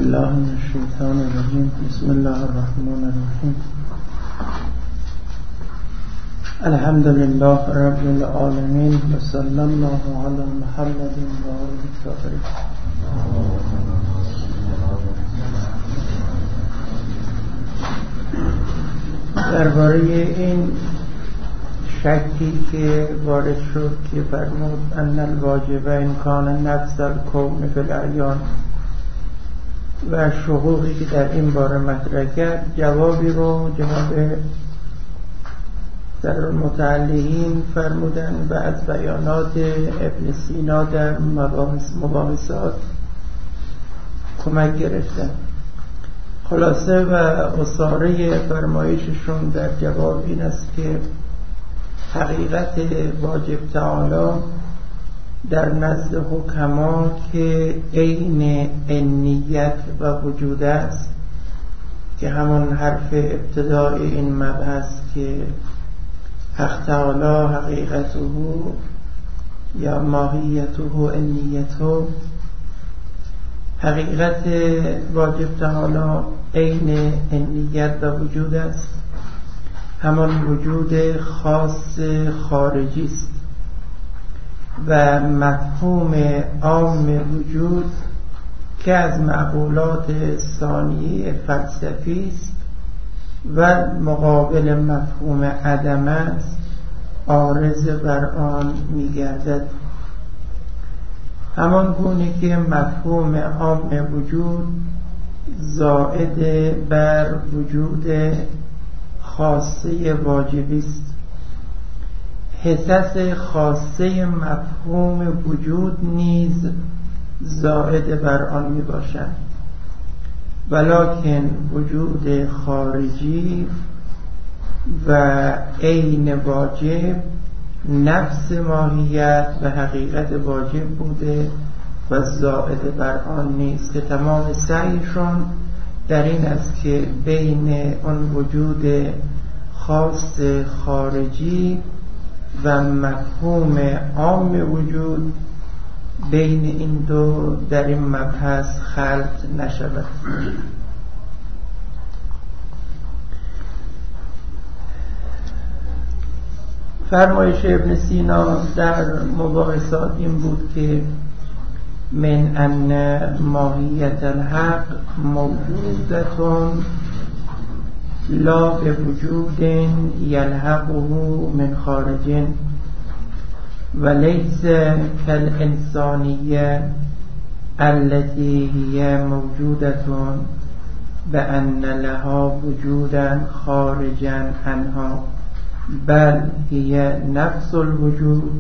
بالله من الشیطان الرجیم. بسم الله الرحمن الرحیم. الحمد لله رب العالمین و صلی الله علی محمد و آله الطاهرین. درباره این شکی که وارد شد که فرمود ان الواجب ان کان نفس الکون فی الاعیان و شقوقی که در این باره مطرح کرد، جوابی رو جناب در متعلقین فرمودن و از بیانات ابن سینا در مباحثات کمک گرفتن. خلاصه و اصاره فرمایششون در جواب این است که حقیقت واجب تعالی در نزد حکما که عین انیت و وجود است، که همون حرف ابتدای این مبحث که حق تعالی حقیقته یا ماهیته انیته، حقیقت واجب تعالی عین انیت و وجود است، همان وجود خاص خارجی است و مفهوم عام وجود که از معقولات ثانیه فلسفی است و مقابل مفهوم عدم است، عارض بر آن می‌گردد. همان گونه که مفهوم عام وجود زائد بر وجود خاصه واجبی است، حصص خاصه مفهوم وجود نیز زائد بر آن می باشد، ولکن وجود خارجی و عین واجب نفس ماهیت و حقیقت واجب بوده و زائد بر آن نیست، که تمام سعیشون در این است که بین آن وجود خاص خارجی و مفهوم عام وجود، بین این دو در این مبحث خلط نشود. فرمایش ابن سینا در مباحثات این بود که من ان ماهیت الحق موجودتون لا بوجود یلحقه من خارج و لیس کالانسانیه التي هي موجودتون بأن لها وجودا خارجا عنها، بل هي نفس الوجود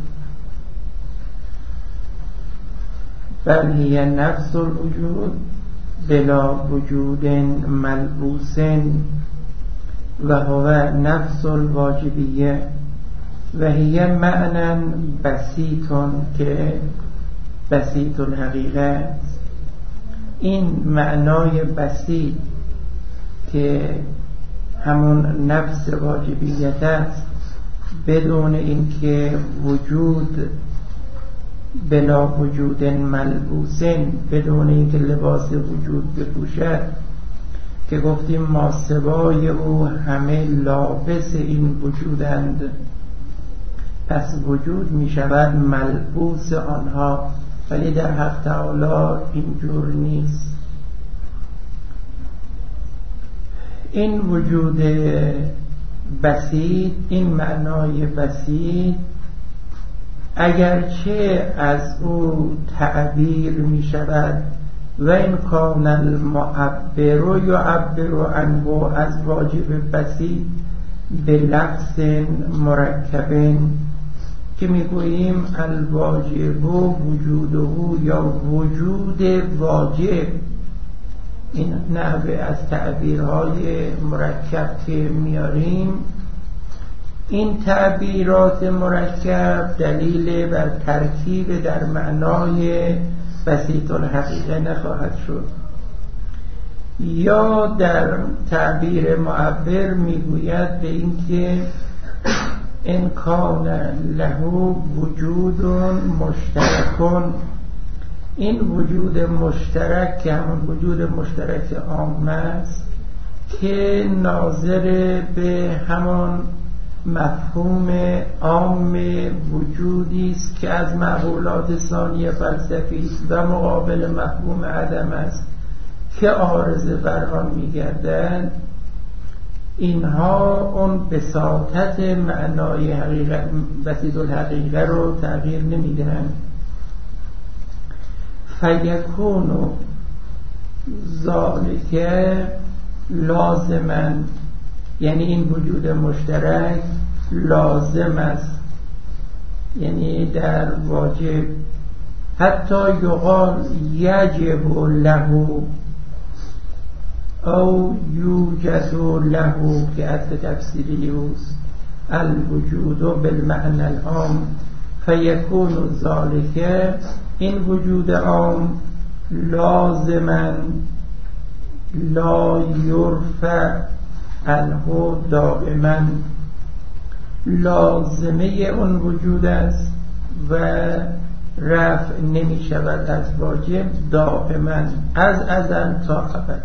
بلا وجود ملبوس و هو نفس الواجبیه و هی معنی بسیطون که بسیط الحقیقه. این معنای بسیط که همون نفس واجبیت است، بدون اینکه وجود بلا وجود ملبوسن، بدون اینکه لباس وجود بپوشد، که گفتیم ما سوای او همه لابس این وجودند، پس وجود می شود ملبوس آنها، ولی در حق تعالی اینجور نیست. این وجود بسیط، این معنای بسیط، اگرچه از او تعبیر می شود و این کان المعبر یعبر عنه از واجب بسیط به لفظ مرکب، که میگوییم الواجب وجوده یا وجود واجب. این نحوه از تعبیرهای مرکب که میاریم، این تعبیرات مرکب دلیل بر ترکیب در معنای بسیط الحقیقه نخواهد شد. یا در تعبیر معبر میگوید به اینکه ان کان له وجود مشترک این وجود مشترک که همون وجود مشترک عام است که ناظر به همان مفهوم عام وجودی است که از معقولات ثانیه فلسفی است و مقابل مفهوم عدم است که عارضه بر آن می‌گردند. اینها اون بساطت معنای حقیقت وسیط الحقیقه رو تغییر نمیدهند. فیکون ذالک لازما، یعنی این وجود مشترک لازم است، یعنی در واجب. حتی یقال یجب له او یوجد له که از تفسیری اوست الوجود بالمعنى العام فیکون ذالک، این وجود عام لازما لا یرفع عنه دائما، لازمه اون وجود است و رفع نمی شود از واجب دائما از ازل تا ابد.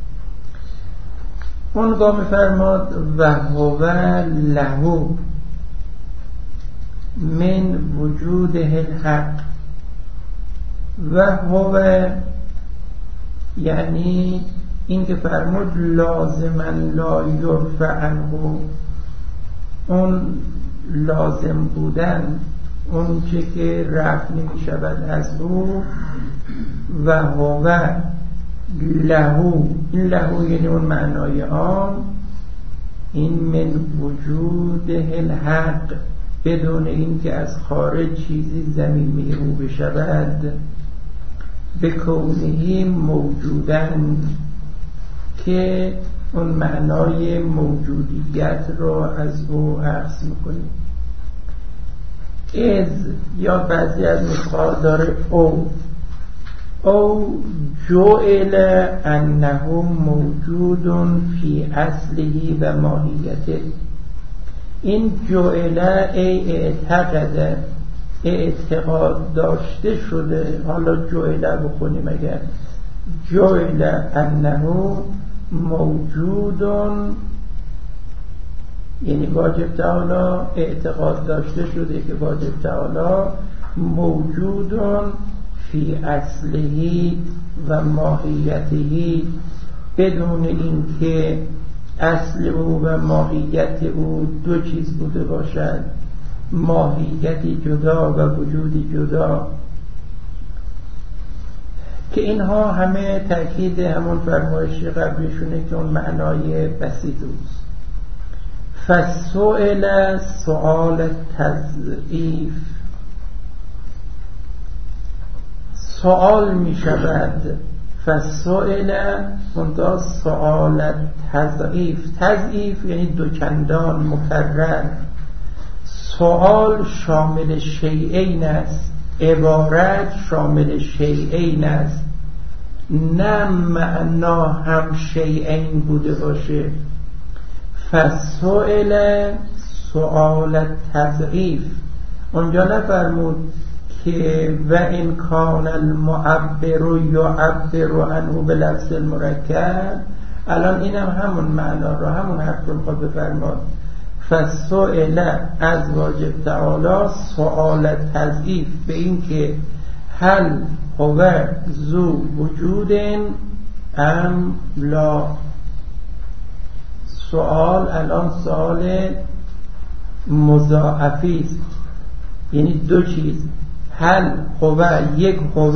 اونگاه می‌فرماد و هو له من وجوده الحق، و هو یعنی این که فرمود لازما لا یرفع عنه، اون لازم بودن، اون چه که رفع نمی شود از او. و هو له، این له یعنی اون معنای عام، این من وجوده الحق، بدون این که از خارج چیزی ضمیمه او بشود، به کونه موجودن، که اون معنای موجودیت رو از او اخذ میکنیم. از یا بعضی از نسخه‌ها داره او جعل انه موجود فی اصله و ماهیته. این جعل ای اعتقد، اعتقاد داشته شده. حالا جعل بخونیم، اگر جعل انه موجودون، یعنی واجب تعالی اعتقاد داشته شده که واجب تعالی موجودون فی اصله و ماهیته، بدون اینکه اصل او و ماهیت او دو چیز بوده باشد، ماهیتی جدا و وجودی جدا، که اینها همه تأکید همون فرمایش قبلیشونه که اون معنای بسیط اوست. فسئل سؤال تضعیف، سؤال می شود. فسئل منتها سؤال تضعیف، تضعیف یعنی دوچندان مکرر. سؤال شامل شیئین است، عبارت شامل شیئین است، نه معنا هم شیئین بوده باشه. فسئل سؤال تضعیف، اونجا نفرمود که و این کان المعبر یعبر عنه بلفظ المرکب. الان اینم همون معنا رو، همون حرف رو میخواد بفرماد. فسئل از واجب تعالی سؤال تضعیف، به این که هل هو ذو وجود ام لا. سؤال الان سؤال مضاعفی است، یعنی دو چیز. هل هو، یک هو،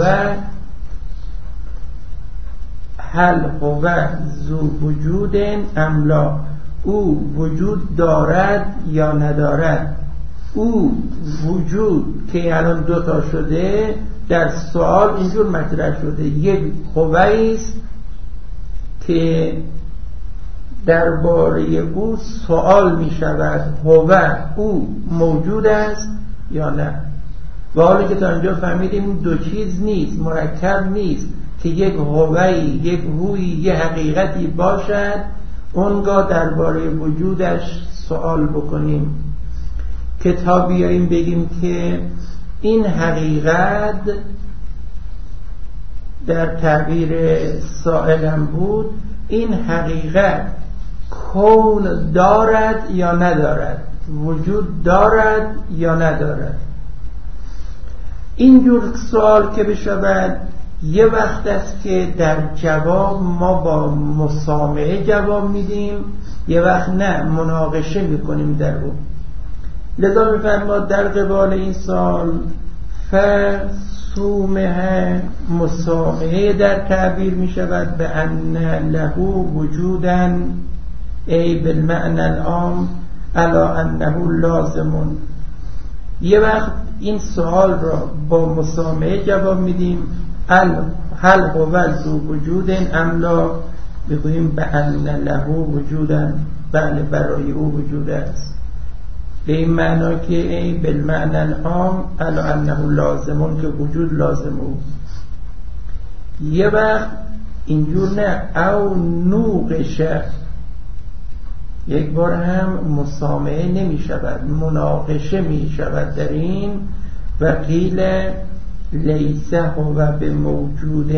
هل هو ذو وجود ام لا، او وجود دارد یا ندارد. او وجود که الان دوتا شده در سوال اینجور مطرح شده، یک هوی است که درباره او سوال می شود هو او موجود است یا نه. و حالا که تا اینجا فهمیدیم دو چیز نیست، مرکب نیست که یک هوی، یک هوی، یک حقیقتی باشد اونگاه درباره وجودش سوال بکنیم، که تا بیاییم بگیم که این حقیقت در تعبیر سائلم بود، این حقیقت کون دارد یا ندارد، وجود دارد یا ندارد. اینجور سوال که بشود یه وقت است که در جواب ما با مسامعه جواب میدیم، یه وقت نه، مناقشه میکنیم در اون. لذا میفرماد در قبال این سال فسومه مسامعه در تعبیر میشود به ان له وجودا ای بالمعنى العام علا انه لازمون. یه وقت این سوال را با مسامعه جواب میدیم، هل هو ذو وجود ام لا، بگوییم به ان له وجودا، بله برای او وجود است، به این معنا که ای بالمعنى العام علا انه لازمون، که وجود لازم او. یه وقت اینجور نه، او نوقشه، یک بار هم مسامعه نمی شود، مناقشه می شود در این. و قیل لیس هو بموجود،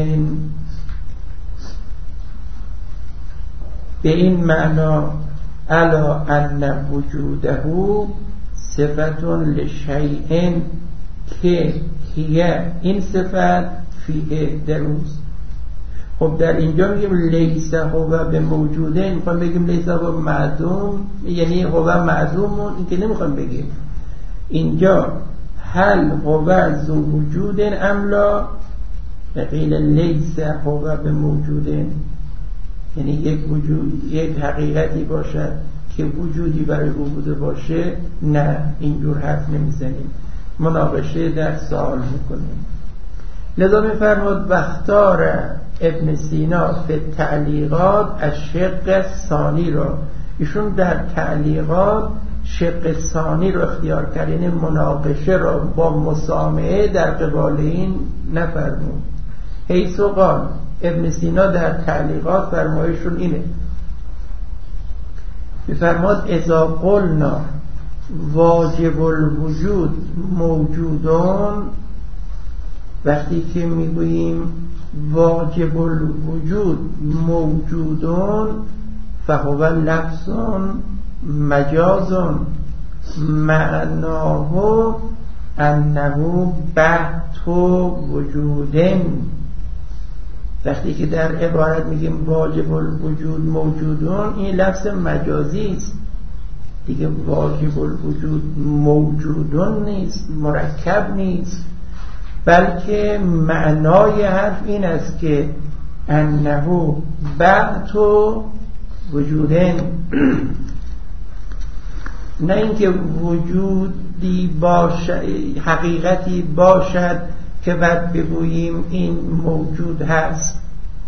به این معنا علا ان وجوده صفت لشیء که هی، این صفت فیه دروست. خب در اینجا میگیم لیس هو بموجوده، میخوام بگیم لیس هو معدوم، یعنی هو معدومون، این که نمیخوام بگیم. اینجا هل هو ذو وجود ام لا، قیل لیس هو بموجوده، یعنی یک وجود، یک حقیقتی باشد که وجودی برای او بوده باشه، نه، اینجور حرف نمیزنیم، مناقشه در سوال میکنیم. لذا میفرماد واختار ابن سینا به تعلیقات از شق ثانی را، ایشون در تعلیقات شق ثانی رو اختیار کرد، یعنی مناقشه را با مسامعه در قبال این نفرمود. حیث قال، ابن سینا در تعلیقات فرمایشون اینه، میفرماد اذا قلنا واجب الوجود موجودون، وقتی که میگوییم واجب الوجود موجودون فهو لفظ مجاز معناه انه بحث وجودن. وقتی که در عبارت میگیم واجب الوجود موجودون، این لفظ مجازی است دیگه، واجب الوجود موجودون نیست، مرکب نیست، بلکه معنای حرف این است که انه بعث وجودن، نه اینکه وجودی باشد، حقیقتی باشد که بعد بگوییم این موجود هست.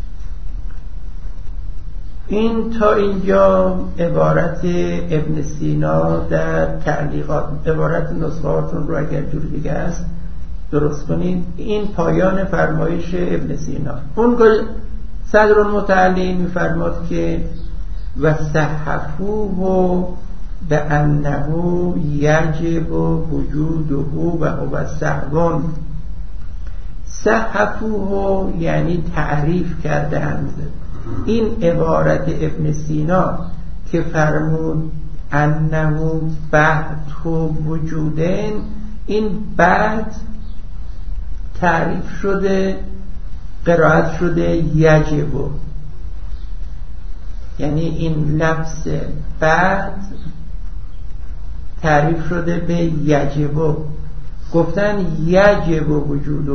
این تا اینجا عبارت ابن سینا در تعلیقات. عبارت نسخه‌هاتون رو اگر جور دیگه است درست کنید. این پایان فرمایش ابن سینا. اون صدر المتعلی میفرماد که و صحفوه به انه یجب وجوده و هو سهون. صحفوه یعنی تعریف کردند. این عبارت ابن سینا که فرمود انه بعث وجودن، این بعد تعریف شده، قرائت شده یجب، یعنی این لفظ بعد تعریف شده به یجب، گفتن یجب وجوده،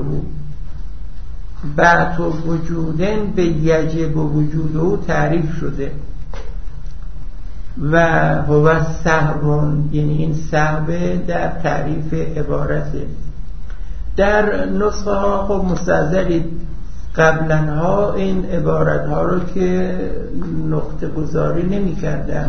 بعد وجودن به یجب وجوده تعریف شده. و هو سهون، یعنی این سهو در تعریف عبارته. در نسخه ها خب مستحضرید قبلا ها این عبارت ها رو که نقطه گذاری نمی کردن،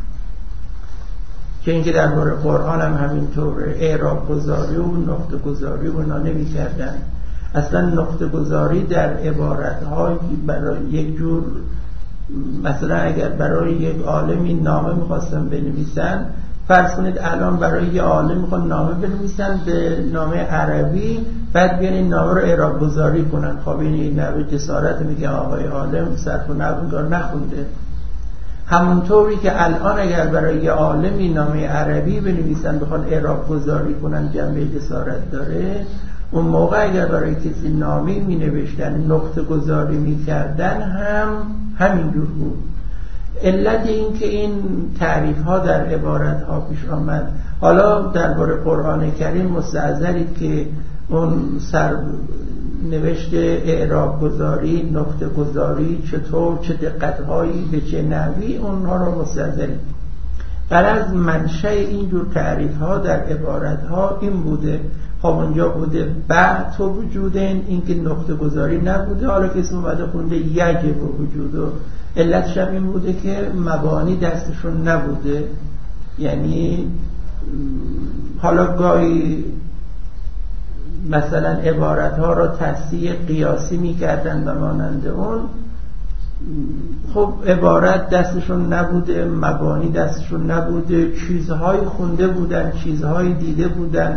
که اینکه در مورد قرآن هم همینطور اعراب گذاری و نقطه گذاری و اینا نمی کردن. اصلا نقطه گذاری در عبارت ها برای یک جور، مثلا اگر برای یک عالمی نامه میخواستن بنویسن فرض کنید الان برای یه عالم میخوان نامه بنویسن به نامه عربی، بعد بیان این نامه رو اعراب گذاری کنن. خب این نوع جسارت میگه آقای عالم صرف و نحو نخونده. همونطوری که الان اگر برای یه عالمی نامه عربی بنویسن بخوان اعراب گذاری کنن جنبه جسارت داره، اون موقع اگر برای کسی نامه می نوشتن نقطه گذاری می کردن هم همینجور بود. علت این که این تعریف ها در عبارت ها پیش آمد. حالا درباره قرآن کریم مستحضرید که اون سر نوشته اعراب گذاری، نقطه گذاری چطور، چه دقت هایی، به چه نحوی، اونها رو مستحضرید. غرض منشأ اینجور تعریف ها در عبارت ها این بوده. خب اونجا بوده بعد تو وجودن، این که نقطه گذاری نبوده. حالا که اسم اومده خونده یجب وجود، و علتش هم این بوده که مبانی دستشون نبوده. یعنی حالا گاهی مثلا عبارت ها را تصحیح قیاسی میکردن و مانند اون. خب عبارت دستشون نبوده، مبانی دستشون نبوده، چیزهای خونده بودن، چیزهای دیده بودن،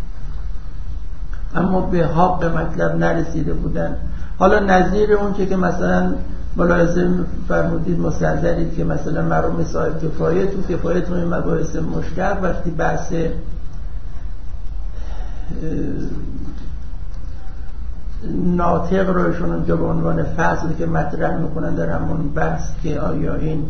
اما به حق مطلب نرسیده بودن. حالا نظیر اون که مثلا ملاحظه فرمودید مستحضرید که مثلا مرحوم صاحب کفایه تو کفایتون مباحث مشتق وقتی بحث ناطق رو ایشون اونجا به عنوان فصل که مطرح میکنن در همون بحث که آیا این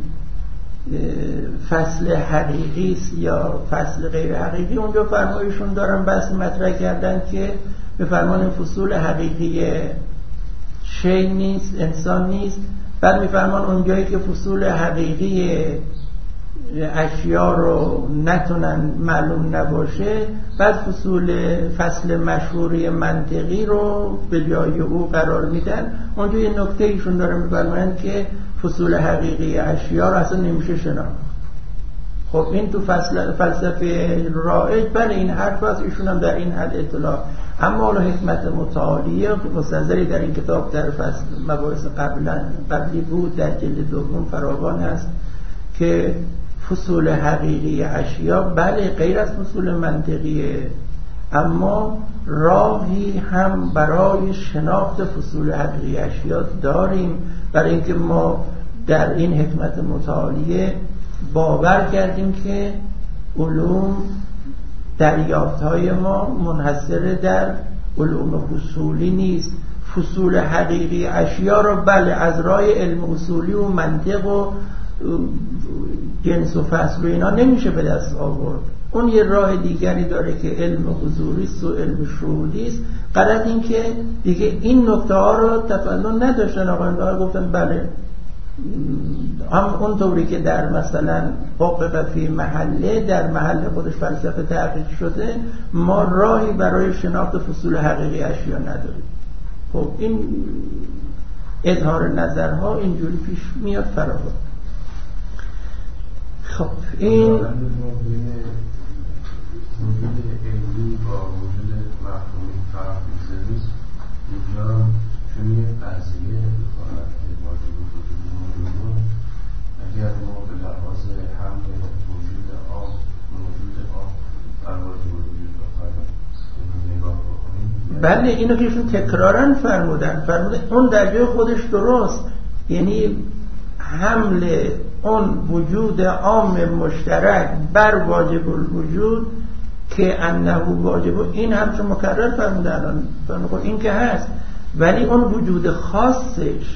فصل حقیقی است یا فصل غیر حقیقی، اونجا فرمایشون دارن بحث مطرح کردن که به فرمان فصول حقیقی شی نیست، انسان نیست. بعد میفرمان اونجایی که فصول حقیقی اشیا رو نتونن معلوم نباشه، بعد فصل مشهوری منطقی رو به جای او قرار میدن. اونجا یه نکته ایشون داره میفرمایند که فصول حقیقی اشیا رو اصلا نمیشه شناخت. خب این تو فلسفه رائج بله این حرف هست، ایشون هم در این حد اطلاع. اما حالا حکمت متعالیه مستحضری در این کتاب در فصل مباحث قبلی بود، در جلد دوم فراوان است که فصول حقیقی اشیا بله غیر از فصول منطقیه، اما راهی هم برای شناخت فصول حقیقی اشیا داریم، برای اینکه ما در این حکمت متعالیه باور کردیم که علوم دریافت‌های ما منحصر در علوم فصولی نیست. فصول حقیقی اشیا رو بله از راه علم اصولی و منطق و جنس و فصل و اینا نمیشه به دست آورد. اون یه راه دیگری داره که علم حضوری است و علم شهودی است. غلط این که دیگه این نکته ها رو تفنن نداشتن. آقایان گفتن بله هم اونطوری که در مثلا حقوق فی محله در محل خودش فلسفه تحقیق شده، ما راهی برای شناخت فصول حقیقی اشیا نداریم. خب این اظهار نظرها اینجوری پیش میاد فراوان. خب این وجود علمی با وجود مفهومی فرق می‌ذاریم اینجا چون یه قضیه بخواهد که واجب وجود موجود اگر ما به لحاظ حمل وجود آب بر واجب وجود بخواهیم نگاه بکنیم. بله اینو که ایشون تکرارن فرمودن اون در جای خودش درست، یعنی حمل اون وجود عام مشترک بر واجب الوجود که انه واجب، این هم چون مکرر فرموده الان این که هست، ولی اون وجود خاصش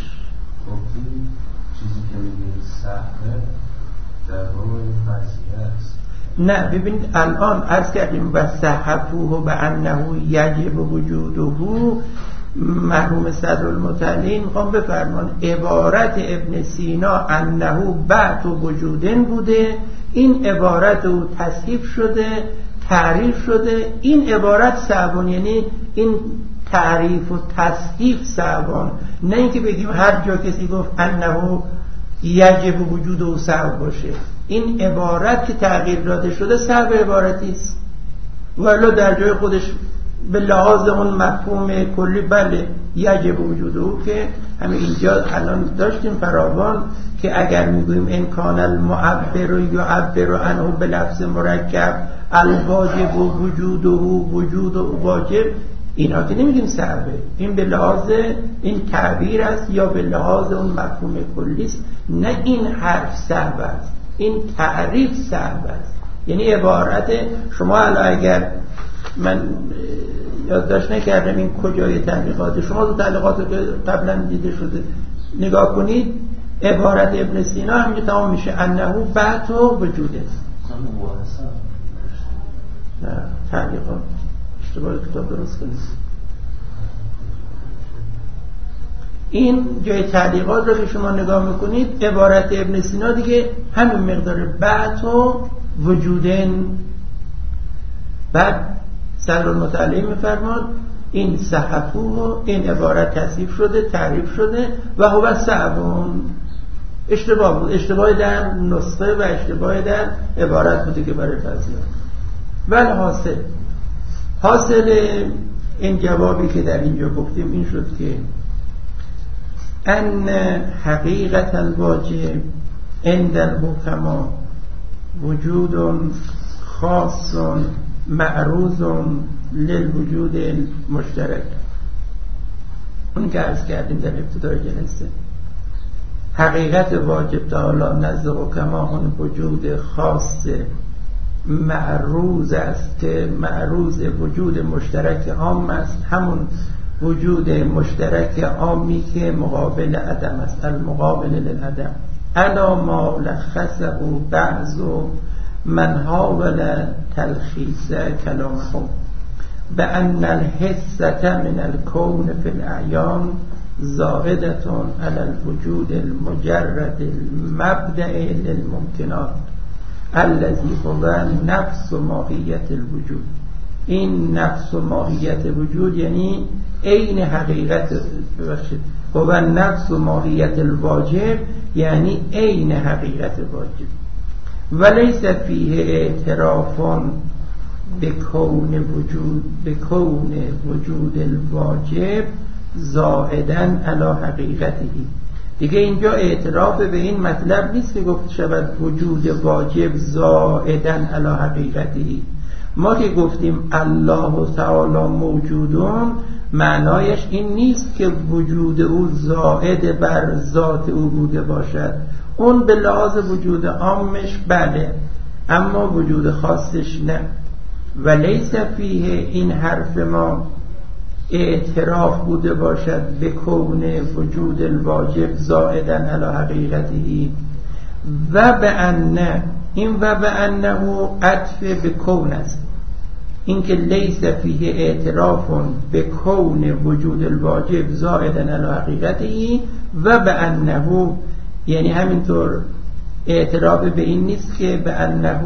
چیزی که میگه صحبه در واقع این قضیه است. نه ببینید الان عرض کردیم و صحفوه به انه یجب وجوده، مرحوم صدرالمتعلین میخوام بفرمان عبارت ابن سینا انه بعد وجودن بوده، این عبارت او تصحیف شده تعریف شده. این عبارت صعبان، یعنی این تعریف و تصحیف صعبان، نه اینکه بگیم هر جا کسی گفت انه یجب وجود او صعب باشه. این عبارت که تغییر داده شده صعب عبارتی است، ولی در جای خودش به لحاظ اون مفهوم کلی بله یجب وجوده که همین اینجا الان داشتیم فراوان که اگر میگوییم ان کان المعبر یعبر عنه به لفظ مرکب الواجب وجوده وجود واجب، اینا که نمیگیم صعبه، این به لحاظ این تعبیر است یا به لحاظ اون مفهوم کلی است. نه این حرف صعب است، این تعریف صعب است. یعنی عبارت شما اگر من یادداشت نکردم این کجای تعلیقات، شما تو تعلیقات قبلا دیده شده نگاه کنید، عبارت ابن سینا همینجا تمام میشه انه بعث وجوده. نه تعلیقات اشتباه کتاب درست کنید. این جای تعلیقات رو که شما نگاه میکنید عبارت ابن سینا دیگه همین مقدار بعث و وجودن. بعد صدر المطالعه میفرماد این صحفو و این عبارت تصحیح شده تعریف شده و هو صعبون. اشتباه بود، اشتباه در نسخه و اشتباه در عبارت بوده که برای فضیات. ولی حاصل این جوابی که در اینجا گفتیم این شد که ان حقیقت الواجب عند الحکما وجود خاص معروض للوجود المشترک. اون که عرض کردیم در ابتدای جلسه، حقیقت واجب تعالی نزد حکما اون وجود خاص معروض است که معروض وجود مشترک عام است، همون وجود مشترک عامی که مقابل عدم است، المقابل للعدم. الا ما لخصه بعض من حاول تلخیص کلامهم بأن الحسة من الكون في الأعيان زائدة على الوجود المجرد المبدأ للممكنات الذي هو نفس ماهیت الوجود. این نفس ماهیت وجود یعنی عین حقیقت، ببخشید، هو نفس ماهیت الواجب یعنی عین حقیقت واجب. ولیس فیه اعتراف بکون وجود الواجب زائدن علی حقیقتهی. دیگه اینجا اعتراف به این مطلب نیست که گفت شود وجود واجب زائدن علی حقیقتهی. ما که گفتیم الله تعالی موجودون، معنایش این نیست که وجود او زائد بر ذات او بوده باشد. اون به لحاظ وجود عامش بله، اما وجود خاصش نه. ولیس فیه، این حرف ما اعتراف بوده باشد به کون وجود الواجب زائدن علی حقیقته و به انه، این و به انه عطف به کون است. این که لیس فیه اعتراف به کون وجود الواجب زائدن علی حقیقته و به انه، یعنی همینطور اعتراف به این نیست که به انه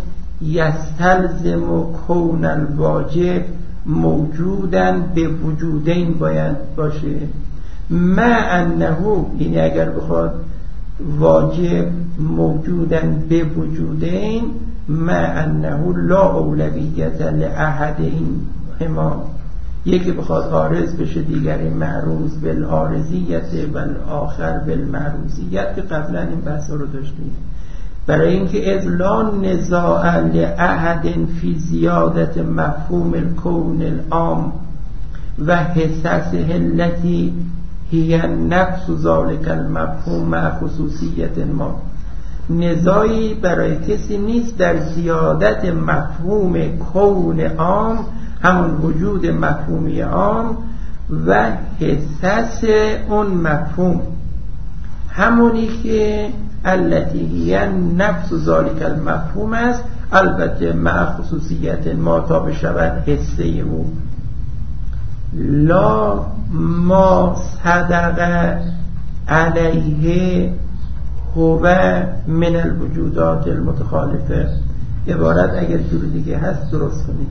یستلزم کون الواجب موجودن به وجودین باید باشه. ما انه، یعنی اگر بخواد واجب موجودن به وجودین، ما انه لا اولویت لاحد این هما، یکی بخواد عارض بشه دیگری معروض بالعارضیت و الاخر بالمعروضیت، که قبلا این بحث رو داشتیم. برای اینکه اذ لا نزاع لاحد فی زیادت مفهوم الکون العام و حساسه التي هی نفس ذلك المفهوم مع خصوصیت ما، نزاعی برای کسی نیست در زیادت مفهوم کون عام، همون وجود مفهومی عام و حساس اون مفهوم، همونی که التي هی نفس ذلك المفهوم است، البته مع خصوصیت ما تا بشود حسه او. لا ما صدق علیه هو من الوجودات المتخالفه. عبارت اگر جور دیگه هست درست کنید.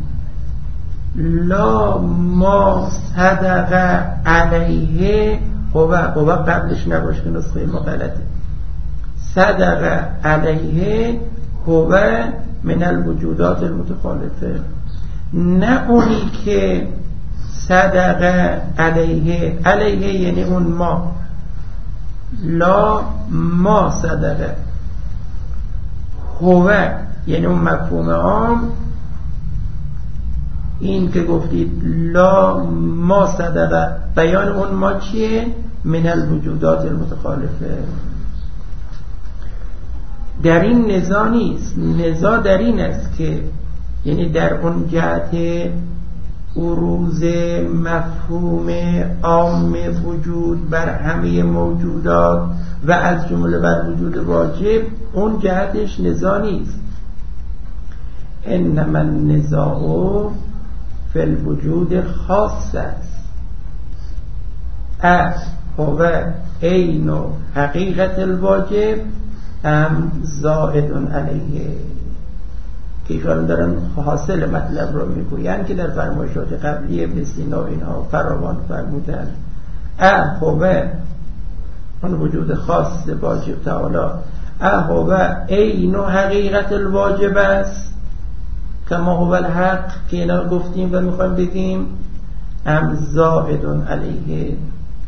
لا ما صدق علیه هو قبلش نباشه که نسخه ما غلطه. صدق علیه هو من الوجودات المتخالفه، نه اونی که صدقه علیه یعنی اون ما، لا ما صدقه، هو یعنی اون مفهوم عام، این که گفتید لا ما صدقه، بیان اون ما چیه؟ من الوجودات المتخالفه. در این نزاع نیست، نزاع در این است که یعنی در اون جهت عروض مفهوم عام وجود بر همه موجودات و از جمله بر وجود واجب، اون جهتش نزاع نیست. انما النزاع فی الوجود خاص است، هو عین و حقیقت الواجب ام زائد علیه، که ایشان دارن حاصل مطلب رو میگوین که در فرمایشات قبلی ابن سینا و اینها فراوان فرمودن. هو اون وجود خاص واجب تعالی، هو عین و حقیقت الواجب است، کما هو الحق که اینا گفتیم و میخوایم بگیم، ام زائد علیه.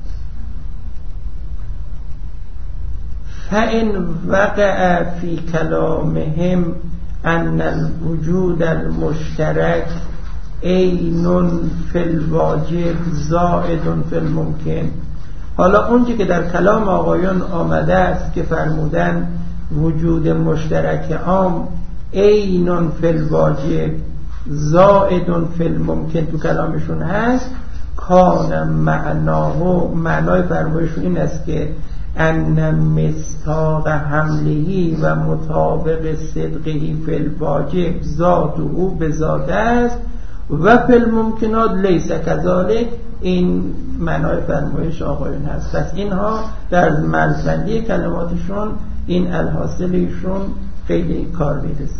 فإن وقع في كلامهم أن الوجود المشترك عین فی الواجب زائد فی الممکن، حالا اونچه که در کلام آقایان آمده است که فرمودن وجود مشترک عام عین فی الواجب زائد فی الممکن تو کلامشون هست، کان معناه، معنای فرمایشون این است که ان مصداق حمله و مطابق صدقه فی الواجب ذاته بذات است و فی الممکنات لیس کذالک. این معنای فرمایش آقایون هست. پس اینها در مرزبندی کلماتشون این الحاصلشون خیلی کار میرسه.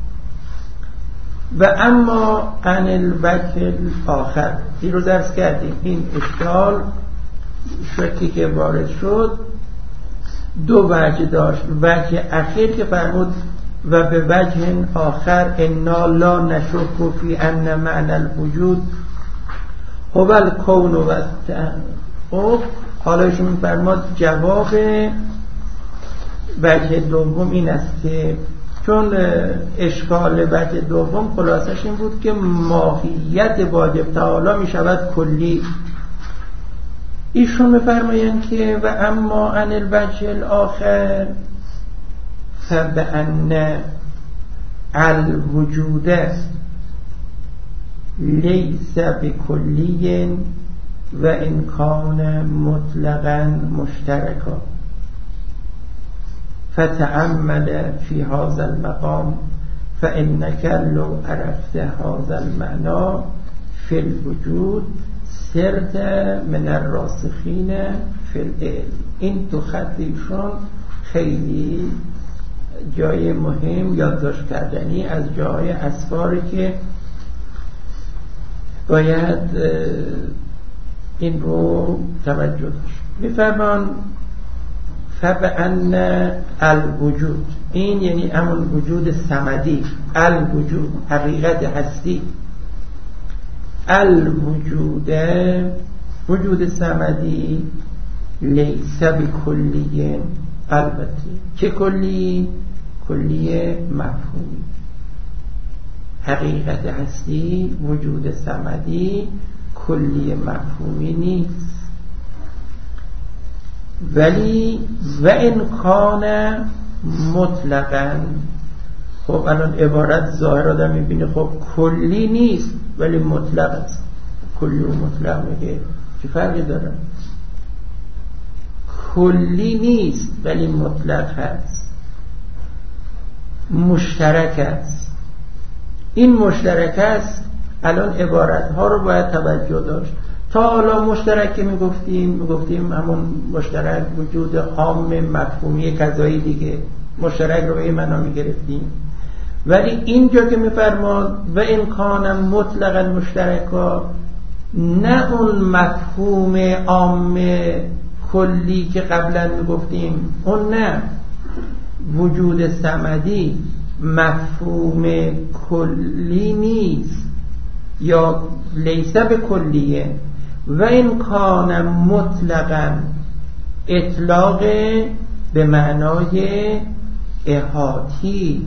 و اما عن الوجه آخر، این رو درس کردیم، این اشکال شکی که وارد شد دو وجه داشت. وجه اخیر که فرمود و به وجه آخر انا لا نشک فی ان معنی الوجود هو الکون و حالا ایشون فرمود جواب وجه دوم این است که چون اشکال وجه دوم خلاصش این بود که ماهیت واجب تعالی می شود کلی. ایشون می‌فرمایند که و اما عن الوجه الاخر فبأن الوجود لیس بکلی و ان کان مطلقا مشترکا، فتأمل فی هذا المقام فإنك لو عرفت هذا المعنى فی الوجود سرت من الراسخین فی العلم. این تو خط ایشون خیلی جای مهم یادداشت کردنی از جای اسفاری که باید این رو توجه داشت. میفرمان فبأن الوجود، این یعنی همون وجود صمدی، الوجود حقیقت هستی، الوجود وجود صمدی لیس بکلی، البته چه کلی؟ کلی مفهومی. حقیقت هستی وجود صمدی کلی مفهومی نیست، ولی و ان کان مطلقاً. خب الان عبارت ظاهر آدم میبینه خب کلی نیست ولی مطلق است. کلی و مطلق میگه چه فرقی داره؟ کلی نیست ولی مطلق هست، مشترک است. این مشترک است. الان عبارت ها رو باید توجه داشت. تا حالا مشترک که میگفتیم همون مشترک وجود عام مفهومی قضایی دیگه، مشترک رو به این معنا میگرفتیم. ولی اینجا که میفرماد و این کان مطلقا مشترکا، نه اون مفهوم عام کلی که قبلا میگفتیم، اون نه. وجود صمدی مفهوم کلی نیست، یا لیس به کلیه. و این کان مطلقا، اطلاق به معنای احاطی،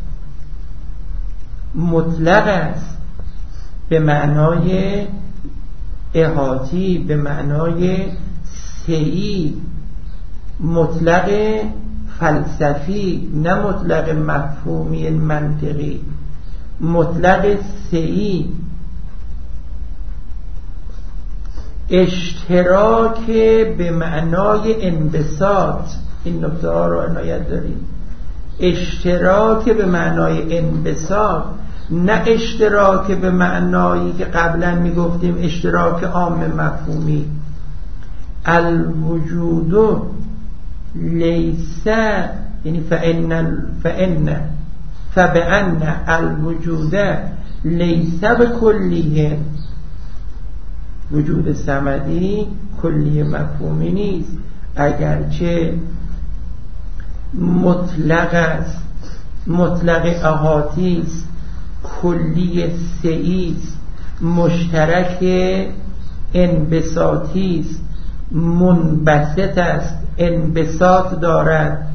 مطلق است به معنای احاطی، به معنای سعی، مطلق فلسفی، نه مطلق مفهومی منطقی، مطلق سعی. اشتراک به معنای انبساط، این نکته ها رو عنایت داریم. اشتراک به معنای انبساط، نه اشتراک به معنایی که قبلا میگفتیم اشتراک عام مفهومی. الوجود لیس، یعنی فبأن الوجود لیس بکلیه، وجود صمدی کلی مفهومی نیست، اگرچه مطلق است، مطلق احاطی است، کلی سعی است، مشترک انبساطی است، منبسط است، انبساط دارد.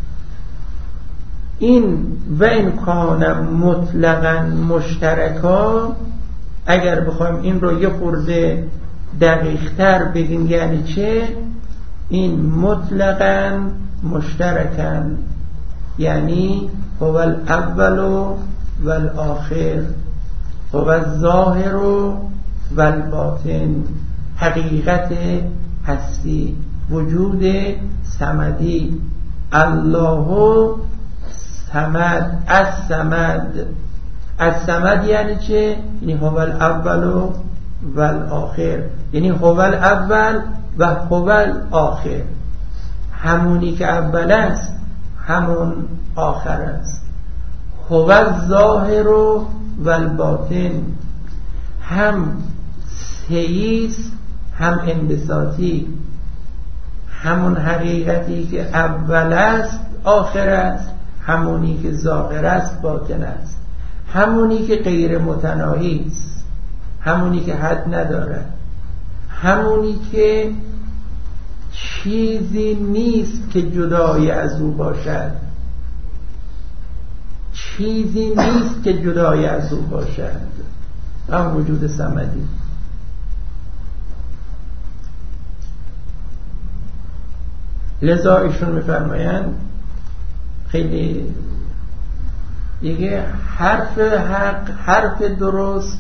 این و این کان مطلقاً مشترکا، اگر بخوایم این رو یه خورده دقیق‌تر بگیم یعنی چه؟ این مطلقاً مشترکاً یعنی هو الاول و الاخر، هو الظاهر و الباطن، حقیقت هستی، وجود صمدی. الله صمد، الصمد یعنی چه؟ یعنی هو الاول و الاخر، یعنی هو الاول و هو الاخر، همونی که اول است همون آخر است. هو الظاهر و الباطن، هم سعیست هم انبساطی، همون حقیقتی که اول است آخر است، همونی که ظاهر است باطن است، همونی که غیر متناهی است، همونی که حد ندارد، همونی که چیزی نیست که جدای از او باشد، چیزی نیست که جدای از او باشد، هم وجود صمدی. لذا ایشون میفرمایند خیلی دیگه حرف حق، حرف درست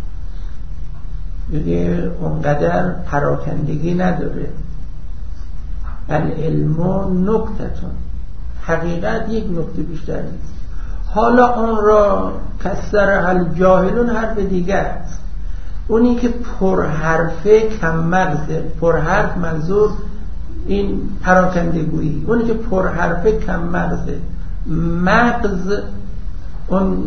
دیگه اونقدر پراکندگی نداره. العلم نکتتون، حقیقت یک نکته بیشتر نیست. حالا اون را کسر الجاهلون حرف دیگر است، اونی که پرحرفه کم مغزه. پرحرف منظور این پراکندگویی، اونی که پرحرفه کم مغزه. مغز اون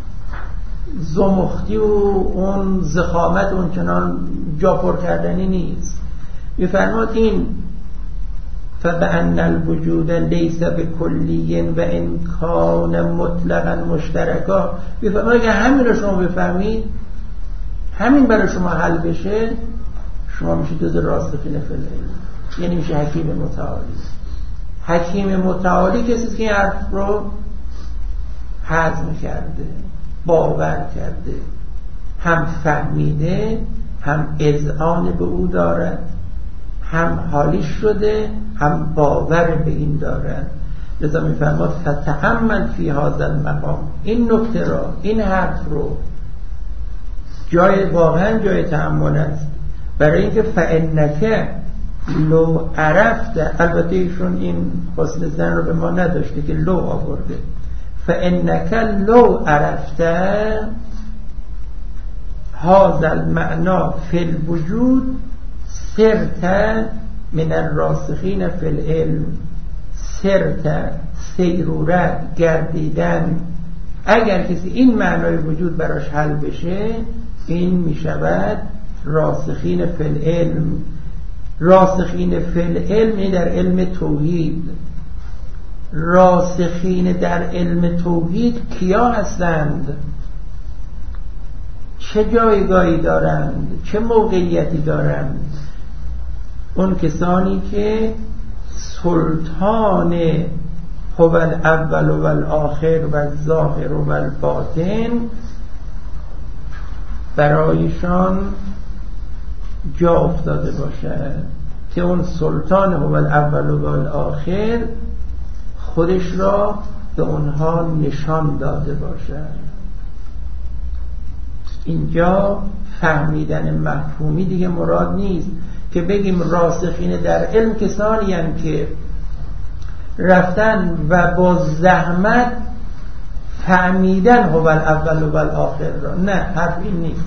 زمختی و اون زخامت اون چنان جا پر کردنی نیست. میفرماد این فبأن الوجود لیس بکلی و ان کان مطلقا مشترکا. میفرماد که همین رو شما بفهمید، همین برای شما حل بشه، شما میشید جز راسخین فی العلم، یعنی میشه حکیم متعالی. حکیم متعالی کسی که این حرف رو هضم کرده، باور کرده، هم فهمیده، هم اذعان به او دارد، هم حالیش شده، هم باور به این دارد. لذا میفرماد فتأمل فی هذا المقام، این نکته را، این حرف رو جای واقعا جای تأمل است. برای اینکه فإنک لو عرفت، البته ایشون این حسن ظن رو به ما نداشته که لو آورده، فإنک لو عرفت هذا المعنى فی الوجود سرت من الراسخین فی العلم. سرت، سیرورت، گردیدن. اگر کسی این معنای وجود براش حل بشه، این میشود راسخین فی العلم. راسخین فی العلم در علم توحید. راسخین در علم توحید کیا هستند؟ چه جایگاهی دارند، چه موقعیتی دارند؟ اون کسانی که سلطان هو الاول و الاخر و الظاهر و الباطن برایشان جا افتاده باشد، که اون سلطان هو الاول و الاخر خودش را به اونها نشان داده باشد. اینجا فهمیدن مفهومی دیگه مراد نیست که بگیم راسخین در علم کسانی هستند که رفتن و با زحمت فهمیدن هو الاول و الاخر را. نه، حرف این نیست.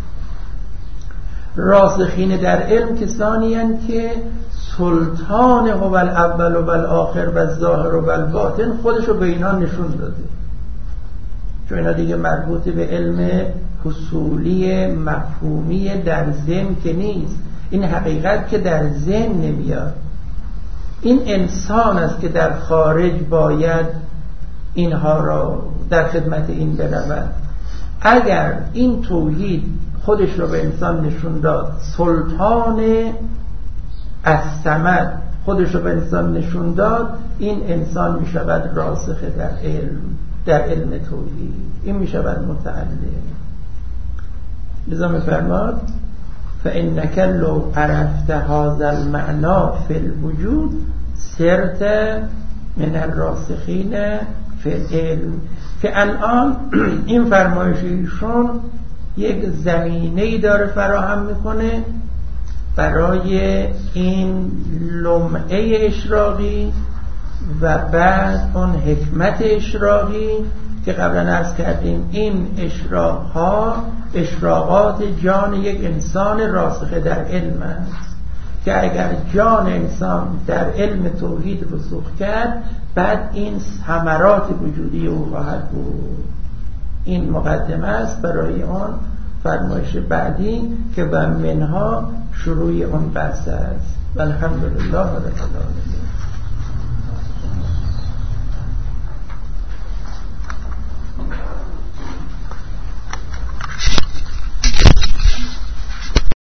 راسخین در علم کسانی هستند که سلطان هو الاول و الاخر و الظاهر و الباطن خودش رو به اینا نشون داده، چون اینا دیگه مربوط به علم حصولی مفهومی در ذهن که نیست. این حقیقت که در ذهن نمیاد. این انسان است که در خارج باید اینها را در خدمت این برود. اگر این توحید خودش رو به انسان نشون داد، سلطان الصمد خودش رو به انسان نشون داد، این انسان می شود راسخ در علم توحید، این می شود متعلم. لذا می فرماد فإنك لو عرفت هذا المعنى في الوجود صرت من الراسخین فی العلم. که الان این فرمایششون یک زمینه‌ای داره فراهم میکنه برای این لمعه اشراقی و بعد اون حکمت اشراقی که قبلا عرض کردیم. این اشراقات جان یک انسان راسخ در علم است که اگر جان انسان در علم توحید رسوخ کرد، بعد این ثمرات وجودی او خواهد بود. این مقدمه است برای آن فرمایش بعدی که و منها شروع اون بحث است. والحمدلله رب العالمین.